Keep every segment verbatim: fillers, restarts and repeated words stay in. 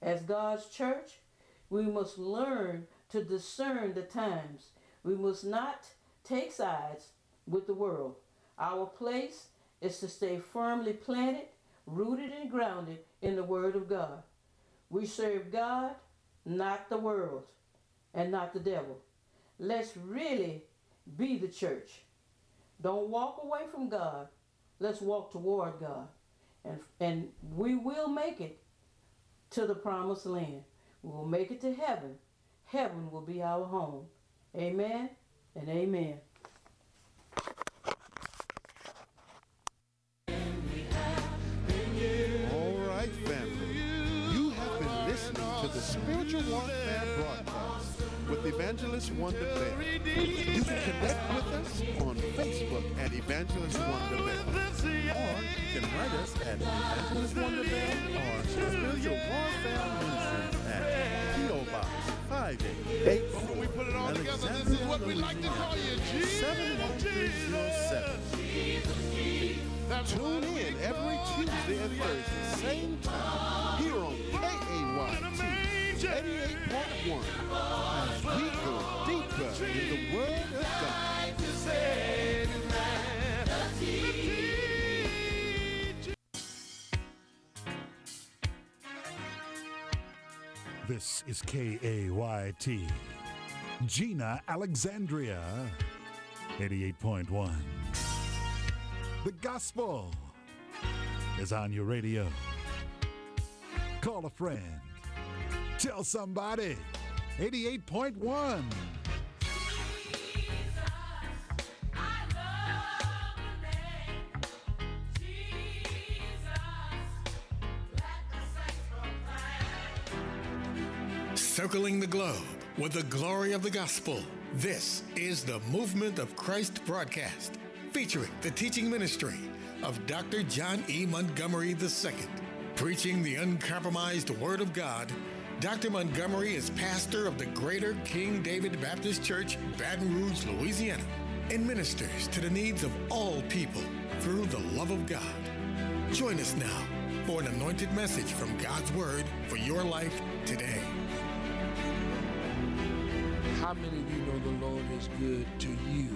As God's church, we must learn to discern the times. We must not take sides with the world. Our place is to stay firmly planted, rooted and grounded in the Word of God. We serve God, not the world, and not the devil. Let's really be the church. Don't walk away from God. Let's walk toward God. And, and we will make it to the promised land. We will make it to heaven. Heaven will be our home. Amen and amen. All right, family. You have been listening to the Spiritual Warfare Broadcast with Evangelist Wonder Bell. You can connect with us on Facebook at Evangelist Wonder Bell. Or you can write us at Evangelist Wonder Bell or Spiritual Warfare Ministries at P O Box five eight eight four. When we put it all together, this is what we like to call you, Jesus. seven one three zero seven. Tune in every Tuesday and Thursday, same time, here on K A Y T eighty-eight point one, as we go deeper in the Word of God. This is K A Y T, Gina, Alexandria, eighty-eight point one. The gospel is on your radio. Call a friend. Tell somebody. eighty-eight point one. Circling the globe with the glory of the gospel. This is the Movement of Christ broadcast, featuring the teaching ministry of Doctor John E. Montgomery the Second. Preaching the uncompromised Word of God, Doctor Montgomery is pastor of the Greater King David Baptist Church, Baton Rouge, Louisiana, and ministers to the needs of all people through the love of God. Join us now for an anointed message from God's Word for your life today. How many of you know the Lord is good to you?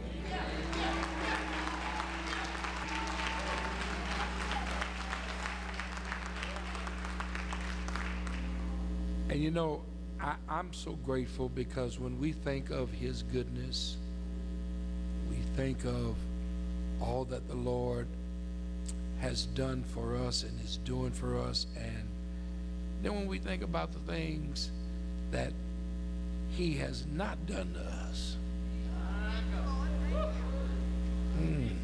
And you know, I, I'm so grateful because when we think of His goodness, we think of all that the Lord has done for us and is doing for us. And then when we think about the things that He has not done to us. Mm.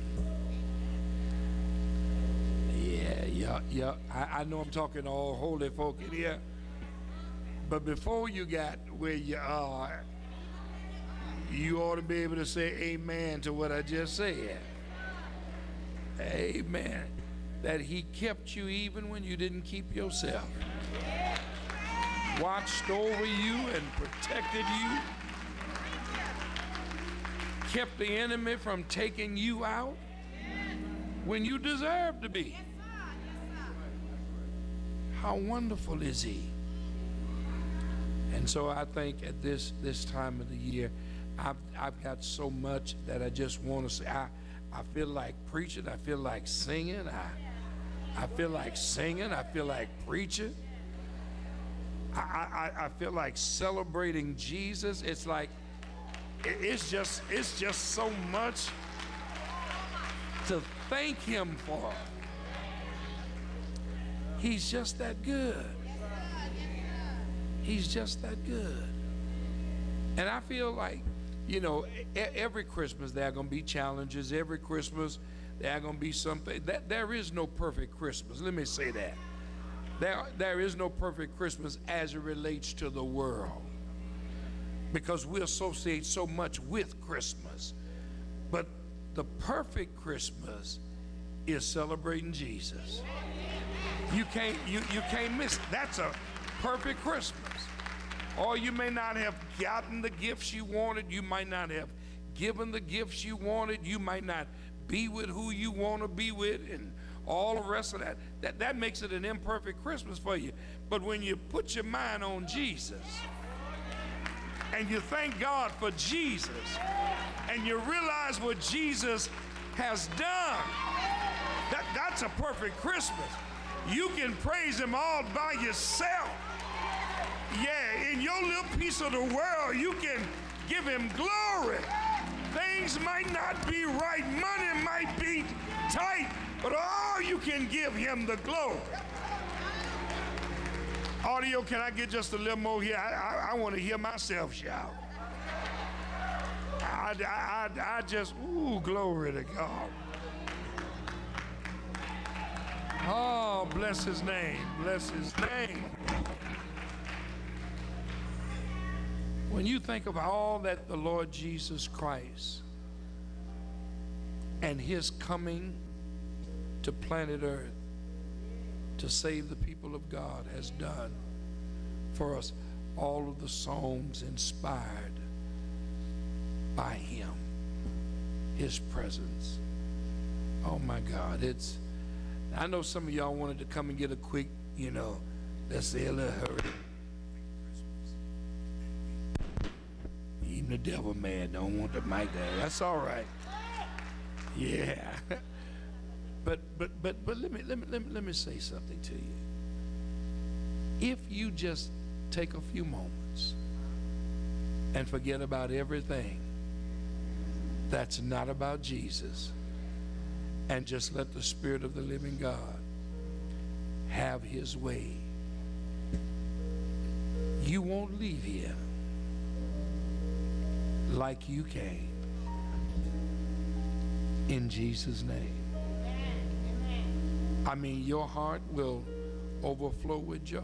Yeah, yeah, yeah. I, I know I'm talking to all holy folk in here. But before you got where you are, you ought to be able to say amen to what I just said. Amen. That He kept you even when you didn't keep yourself. Watched over you and protected you. Kept the enemy from taking you out when you deserve to be. How wonderful is He? And so I think at this this time of the year, I've, I've got so much that I just want to say. I, I feel like preaching. I feel like singing. I, I feel like singing. I feel like preaching. I, I, I feel like celebrating Jesus. It's like, it, it's just, it's just so much to thank Him for. He's just that good. He's just that good. And I feel like, you know, every Christmas there are going to be challenges. Every Christmas there are going to be something. That, there is no perfect Christmas. Let me say that. There, there is no perfect Christmas as it relates to the world, because we associate so much with Christmas. But the perfect Christmas is celebrating Jesus. You can't, you, you can't miss it. That's a perfect Christmas. Or you may not have gotten the gifts you wanted. You might not have given the gifts you wanted. You might not be with who you want to be with and all the rest of that, that, that makes it an imperfect Christmas for you. But when you put your mind on Jesus, and you thank God for Jesus, and you realize what Jesus has done, that, that's a perfect Christmas. You can praise him all by yourself. Yeah, in your little piece of the world, you can give him glory. Things might not be right, money might be tight, but oh, you can give him the glory. Audio, can I get just a little more here? I, I, I want to hear myself shout. I, I, I, I just, ooh, glory to God. Oh, bless his name, bless his name. When you think of all that the Lord Jesus Christ and his coming to planet Earth to save the people of God has done for us, all of the songs inspired by him, his presence. Oh my God, it's, I know some of y'all wanted to come and get a quick, you know, let's say a little hurry. Even the devil man don't want the mic there. That's all right. Yeah. But but but but let me let me let me let me say something to you. If you just take a few moments and forget about everything that's not about Jesus and just let the Spirit of the living God have his way, you won't leave here like you came. In Jesus' name. I mean, your heart will overflow with joy.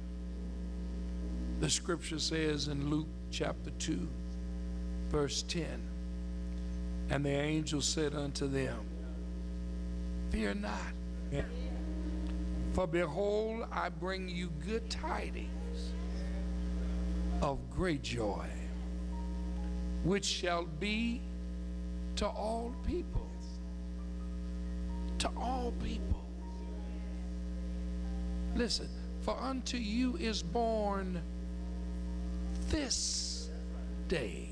The scripture says in Luke chapter two, verse ten, and the angel said unto them, fear not, for behold, I bring you good tidings of great joy, which shall be to all people. To all people. Listen, for unto you is born this day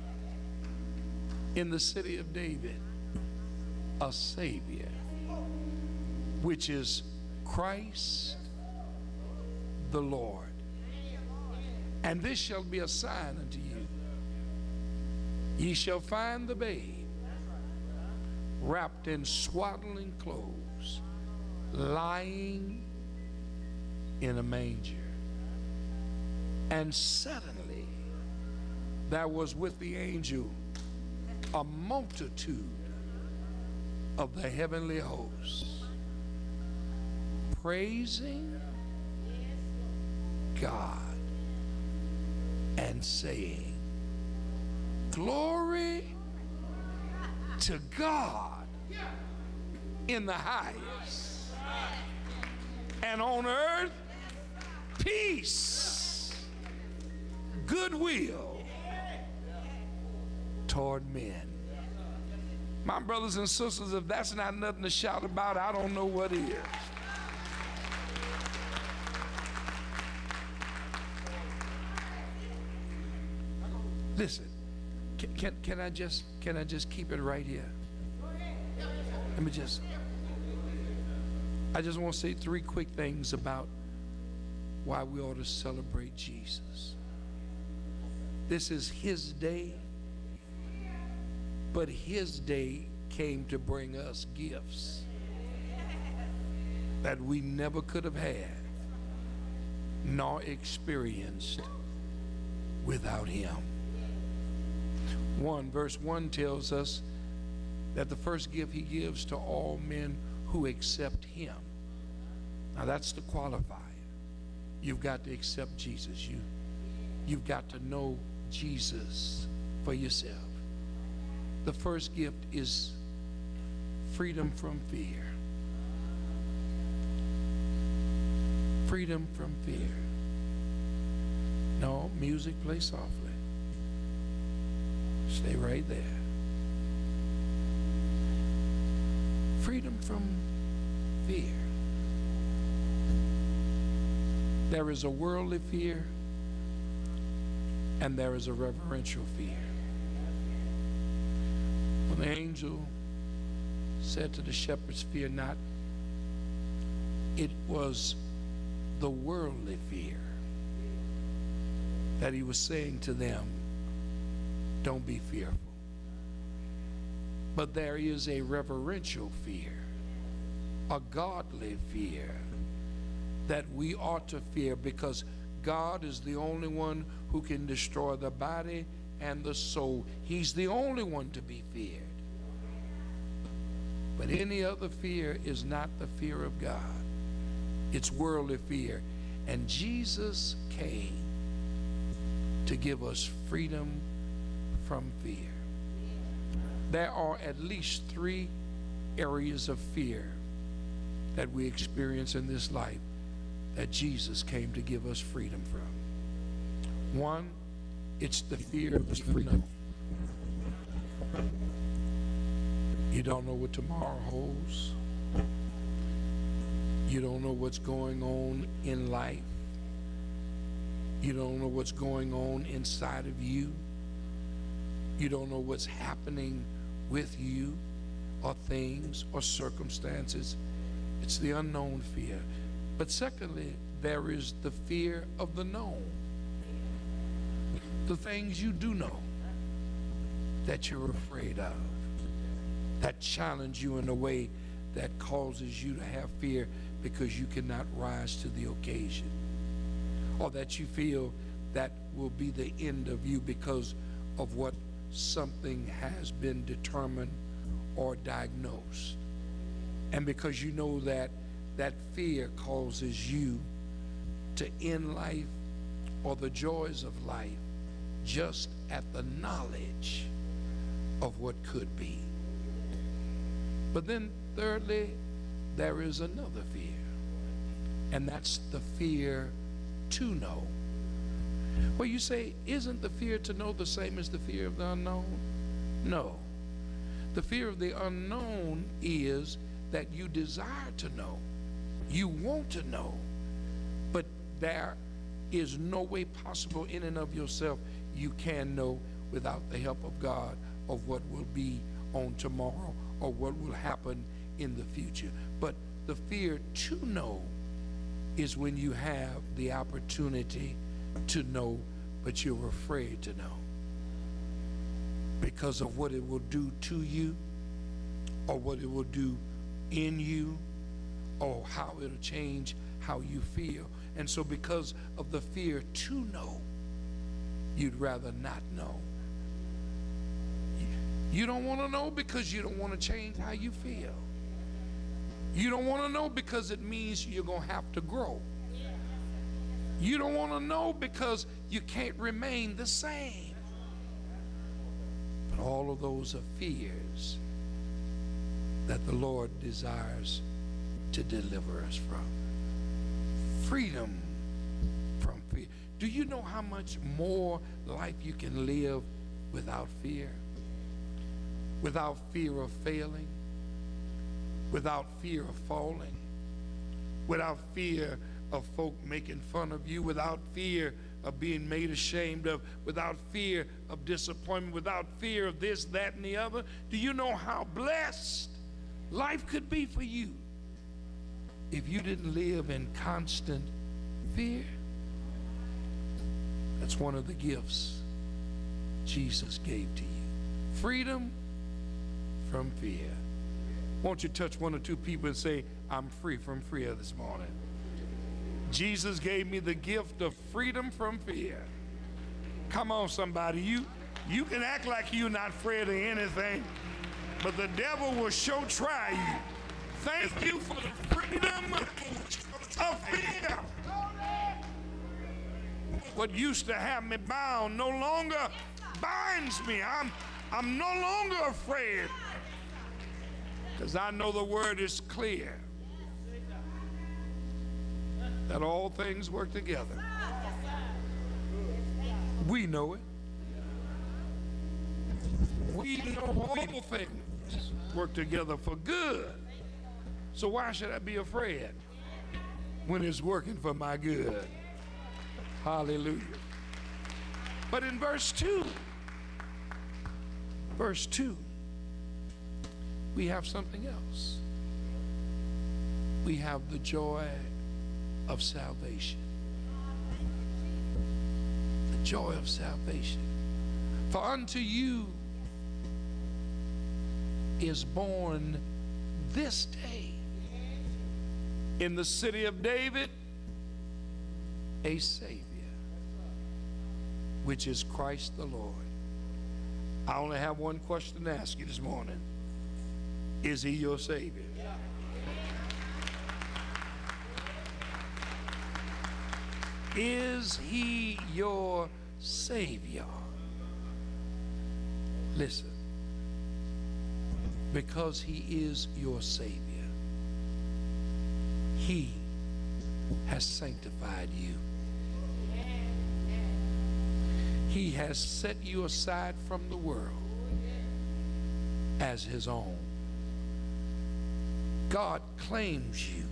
in the city of David a Savior, which is Christ the Lord. And this shall be a sign unto you. Ye shall find the babe wrapped in swaddling clothes, lying in a manger. And suddenly there was with the angel a multitude of the heavenly hosts, praising God and saying, glory to God in the highest, and on earth peace, goodwill toward men. My brothers and sisters, if that's not nothing to shout about, I don't know what is. Listen, can, can, can I just can I just keep it right here? Let me just, I just want to say three quick things about why we ought to celebrate Jesus. This is his day, but his day came to bring us gifts that we never could have had nor experienced without him. One, verse one tells us that the first gift he gives to all men who accept him. Now that's the qualifier. You've got to accept Jesus. You, you've got to know Jesus for yourself. The first gift is freedom from fear. Freedom from fear. No, music, play softly. Stay right there. Freedom from fear. There is a worldly fear and there is a reverential fear. When the angel said to the shepherds, "Fear not," it was the worldly fear that he was saying to them, don't be fearful. But there is a reverential fear, a godly fear that we ought to fear, because God is the only one who can destroy the body and the soul. He's the only one to be feared. But any other fear is not the fear of God. It's worldly fear. And Jesus came to give us freedom from fear. There are at least three areas of fear that we experience in this life that Jesus came to give us freedom from. One, it's the fear of the unknown. You don't know what tomorrow holds. You don't know what's going on in life. You don't know what's going on inside of you. You don't know what's happening with you or things or circumstances. It's the unknown fear. But secondly, there is the fear of the known. The things you do know that you're afraid of, that challenge you in a way that causes you to have fear because you cannot rise to the occasion, or that you feel that will be the end of you because of what something has been determined or diagnosed. And because you know that that fear causes you to end life or the joys of life just at the knowledge of what could be. But then thirdly, there is another fear, and that's the fear to know. Well, you say, isn't the fear to know the same as the fear of the unknown? No. The fear of the unknown is that you desire to know. You want to know, but there is no way possible in and of yourself you can know without the help of God of what will be on tomorrow or what will happen in the future. But the fear to know is when you have the opportunity to know, but you're afraid to know because of what it will do to you, or what it will do in you, or how it'll change how you feel. And so because of the fear to know, you'd rather not know. You don't want to know because you don't want to change how you feel. You don't want to know because it means you're going to have to grow. You don't want to know because you can't remain the same. But all of those are fears that the Lord desires to deliver us from. Freedom from fear. Do you know how much more life you can live without fear? Without fear of failing, without fear of falling, without fear of folk making fun of you, without fear of being made ashamed of, without fear of disappointment, without fear of this, that, and the other. Do you know how blessed life could be for you if you didn't live in constant fear? That's one of the gifts Jesus gave to you. Freedom from fear. Won't you touch one or two people and say, I'm free from fear this morning. Jesus gave me the gift of freedom from fear. Come on, somebody. You, you can act like you're not afraid of anything, but the devil will sure try you. Thank you for the freedom of fear. What used to have me bound no longer binds me. I'm, I'm no longer afraid, because I know the word is clear that all things work together. We know it. We know all things work together for good So why should I be afraid when it's working for my good? Hallelujah. But in verse two, verse two, we have something else. We have the joy of salvation. The joy of salvation. For unto you is born this day in the city of David a Savior, which is Christ the Lord. I only have one question to ask you this morning. Is he your Savior? Is he your Savior? Listen, because he is your Savior, he has sanctified you. He has set you aside from the world as his own. God claims you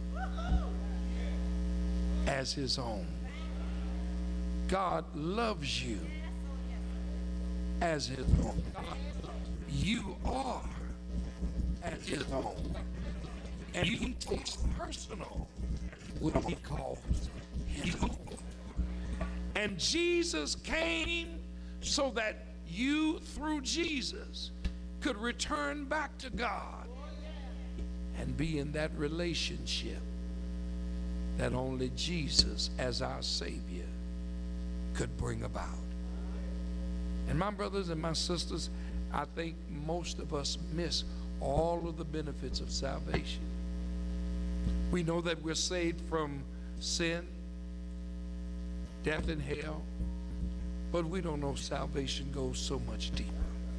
as his own. God loves you as his own. You are as his own. And he takes personal what he calls his own. And Jesus came so that you, through Jesus, could return back to God and be in that relationship that only Jesus, as our Savior, could bring about. And my brothers and my sisters, I think most of us miss all of the benefits of salvation. We know that we're saved from sin, death, and hell, but we don't know salvation goes so much deeper.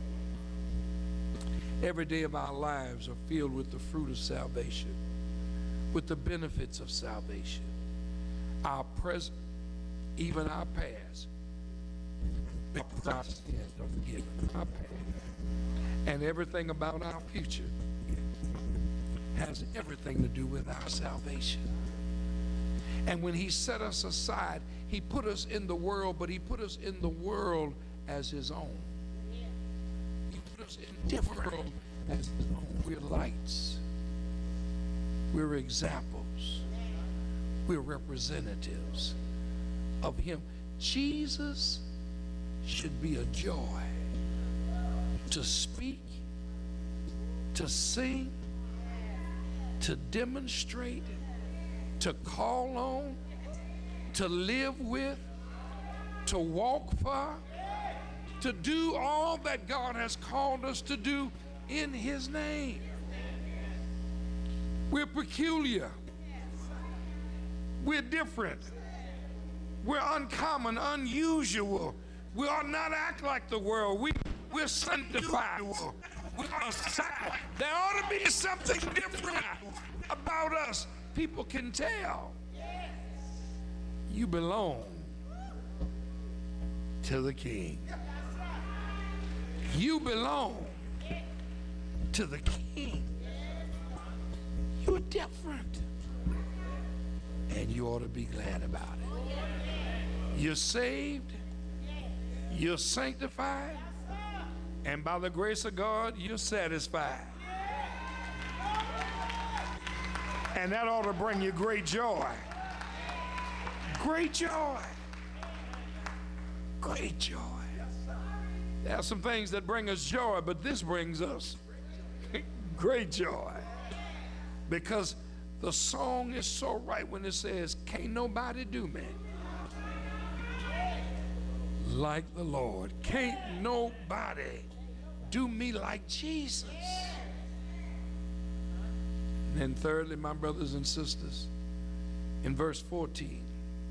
Every day of our lives are filled with the fruit of salvation, with the benefits of salvation. Our present, even our past, because our sins are forgiven. Our past. And everything about our future has everything to do with our salvation. And when he set us aside, he put us in the world, but he put us in the world as his own. He put us in the world as his own. We're lights. We're examples. We're representatives of him. Jesus should be a joy to speak, to sing, to demonstrate, to call on, to live with, to walk for, to do all that God has called us to do in his name. We're peculiar. We're different. We're uncommon, unusual. We ought not act like the world. We, we're sanctified. We are sanctified. There ought to be something different about us. People can tell. You belong to the King. You belong to the King. You're different. And you ought to be glad about it. You're saved. You're sanctified. And by the grace of God, you're satisfied. And that ought to bring you great joy. Great joy. Great joy. There are some things that bring us joy, but this brings us great joy. Because the song is so right when it says, can't nobody do me like the Lord. Can't nobody do me like Jesus. And then thirdly, my brothers and sisters, in verse fourteen,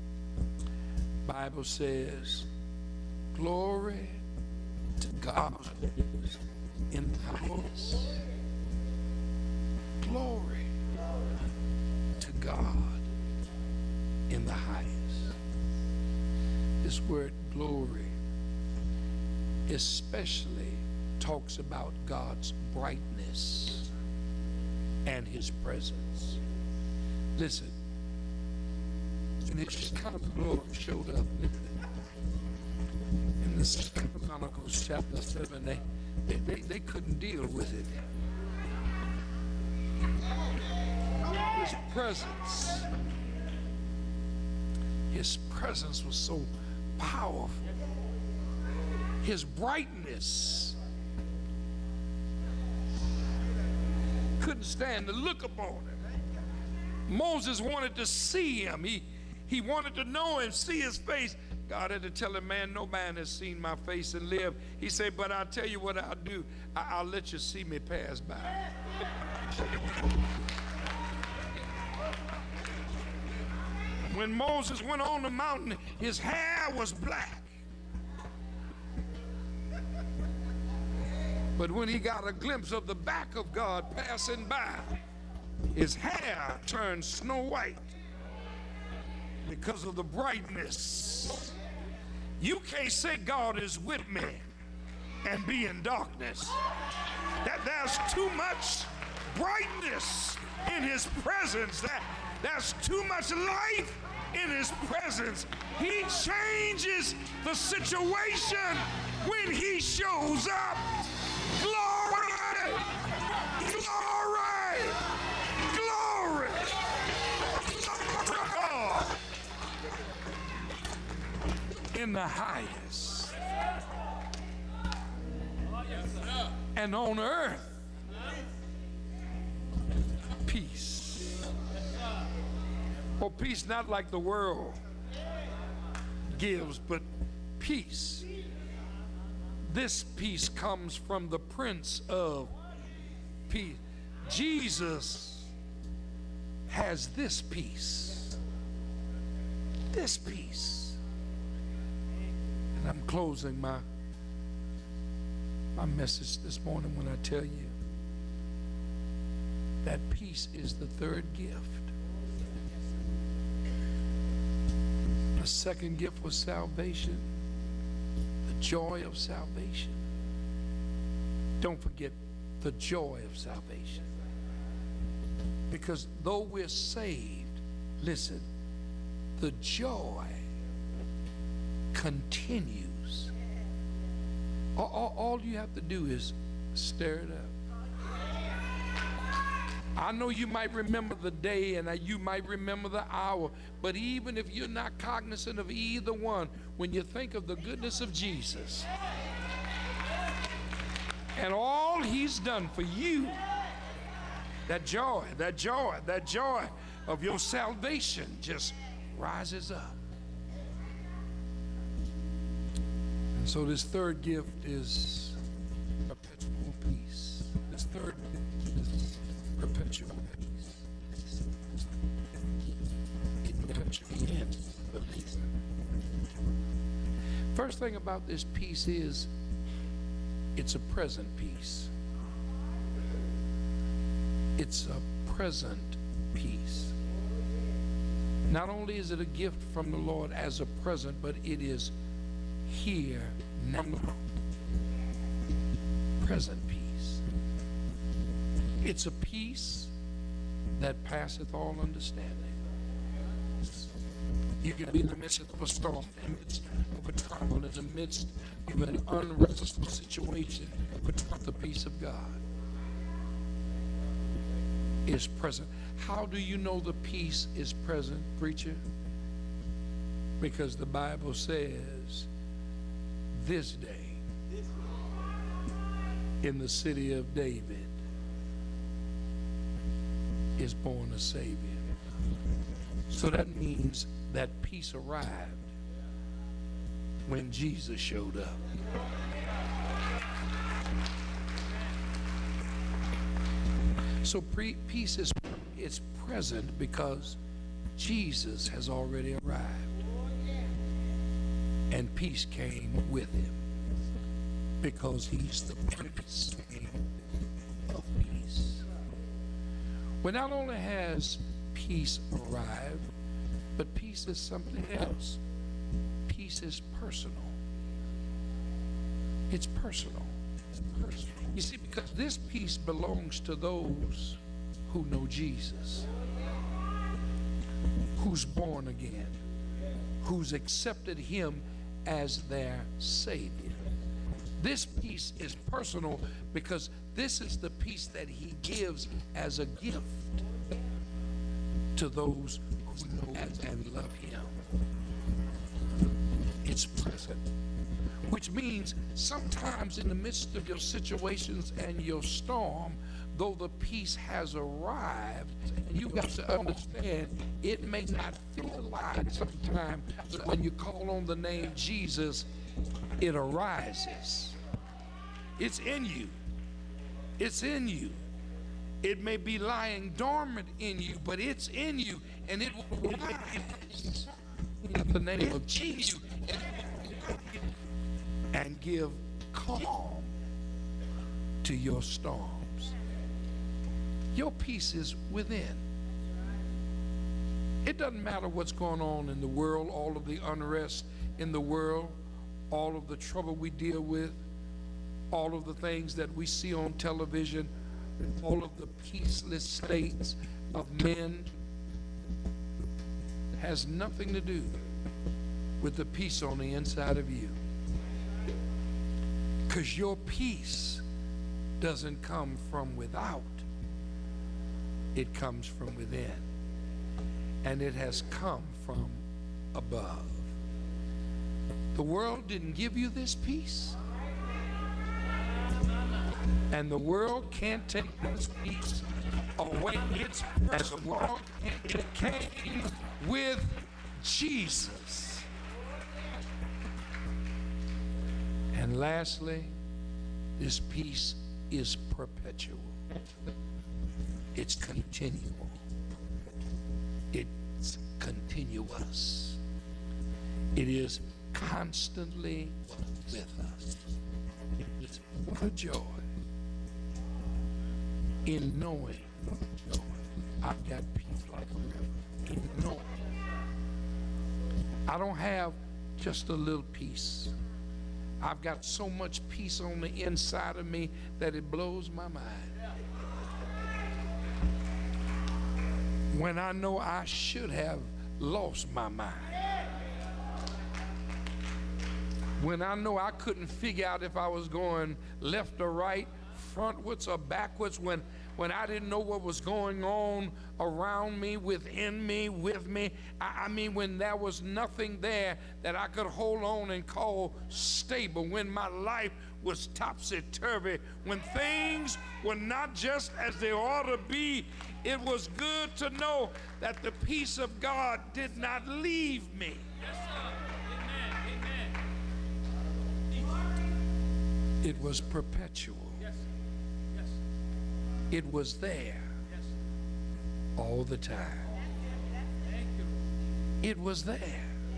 Bible says, glory to God in the highest. Glory to God in the highest. This word glory especially talks about God's brightness and his presence. Listen, and it's kind of the Lord showed up in the Second Chronicles chapter seven. They, they, they, they couldn't deal with it. His presence, his presence was so powerful. His brightness, couldn't stand to look upon him. Moses wanted to see him. He, he wanted to know him, see his face. God had to tell him, man, no man has seen my face and live. He said, but I'll tell you what I'll do. I, I'll let you see me pass by. When Moses went on the mountain, his hair was black. But when he got a glimpse of the back of God passing by, his hair turned snow white because of the brightness. You can't say God is with me and be in darkness. That there's too much brightness in his presence. That there's too much life in his presence. He changes the situation when he shows up. Glory! Glory! Glory! God in the highest. And on earth, peace. Or peace not like the world gives, but peace. This peace comes from the Prince of Peace. Jesus has this peace. This peace. And I'm closing my, my message this morning when I tell you that peace is the third gift. The second gift was salvation. Joy of salvation. Don't forget the joy of salvation. Because though we're saved, listen, the joy continues. All, all, all you have to do is stir it up. I know you might remember the day and you might remember the hour, but even if you're not cognizant of either one, when you think of the goodness of Jesus and all he's done for you, that joy, that joy, that joy of your salvation just rises up. And so this third gift is perpetual peace. This third gift is perpetual peace. It perpetually ends the believer. First thing about this peace is it's a present peace. It's a present peace. Not only is it a gift from the Lord as a present, but it is here now. Present peace. It's a peace that passeth all understanding. You can be in the midst of a storm, in the midst of a trouble, in the midst of an unrestful situation, but the peace of God is present. How do you know the peace is present, preacher? Because the Bible says, this day in the city of David is born a Savior. So that means that peace arrived when Jesus showed up. So pre- peace is it's present because Jesus has already arrived. And peace came with him because he's the Prince of Peace. Well, not only has peace arrived, but peace is something else. Peace is personal. It's personal. It's personal. You see, because this peace belongs to those who know Jesus, who's born again, who's accepted him as their Savior. This peace is personal because this is the peace that he gives as a gift to those who know and love him. It's present, which means sometimes in the midst of your situations and your storm, though the peace has arrived, and you got to understand it may not feel like sometimes, but when you call on the name Jesus, it arises. It's in you. It's in you. It may be lying dormant in you, but it's in you, and it will rise in the name of Jesus and give calm to your storms. Your peace is within. It doesn't matter what's going on in the world, all of the unrest in the world, all of the trouble we deal with, all of the things that we see on television, all of the peaceless states of men, has nothing to do with the peace on the inside of you. Because your peace doesn't come from without, it comes from within. And it has come from above. The world didn't give you this peace. And the world can't take this peace away. It's as the world it came with Jesus. And lastly, this peace is perpetual. It's continual. It's continuous. It is constantly with us. It's a joy in knowing I've got peace like a river. In knowing I don't have just a little peace. I've got so much peace on the inside of me that it blows my mind. When I know I should have lost my mind. When I know I couldn't figure out if I was going left or right, frontwards or backwards, when when I didn't know what was going on around me, within me, with me. I, I mean, when there was nothing there that I could hold on and call stable, when my life was topsy-turvy, when things were not just as they ought to be, it was good to know that the peace of God did not leave me. Yes, sir. Amen. Amen. It was perpetual. Yes. Yes. It was there Yes. all the time. Thank you. It was there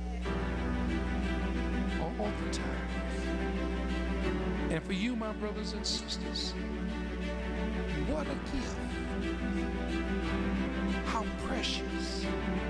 all the time. And for you, my brothers and sisters, what a gift. How precious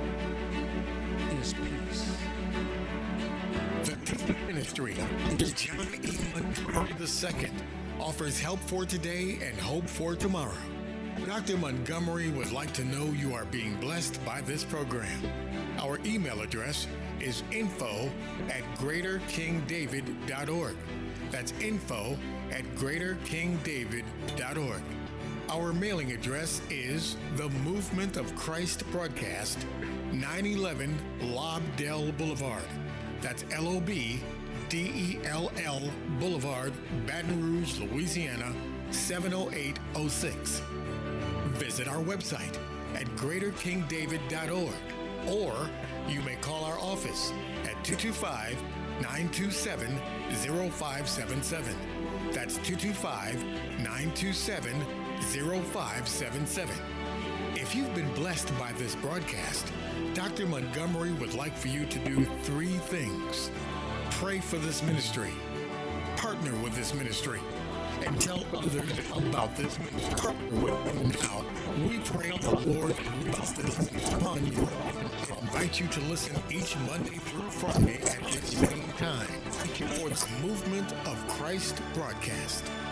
is peace. The Teaching Ministry of John E. Montgomery the Second offers help for today and hope for tomorrow. Doctor Montgomery would like to know you are being blessed by this program. Our email address is info at greater king david dot org. That's info at greater king david dot org. Our mailing address is The Movement of Christ Broadcast, nine eleven Lobdell Boulevard. That's L O B D E L L Boulevard, Baton Rouge, Louisiana, seven oh eight oh six. Visit our website at greater king david dot org, or you may call our office at two two five, nine two seven, zero five seven seven. That's two two five, nine two seven, zero five seven seven. If you've been blessed by this broadcast, Doctor Montgomery would like for you to do three things. Pray for this ministry, partner with this ministry, and tell others about this ministry. Now, we pray the Lord bless upon you and invite you to listen each Monday through Friday at this same time for the Movement of Christ broadcast.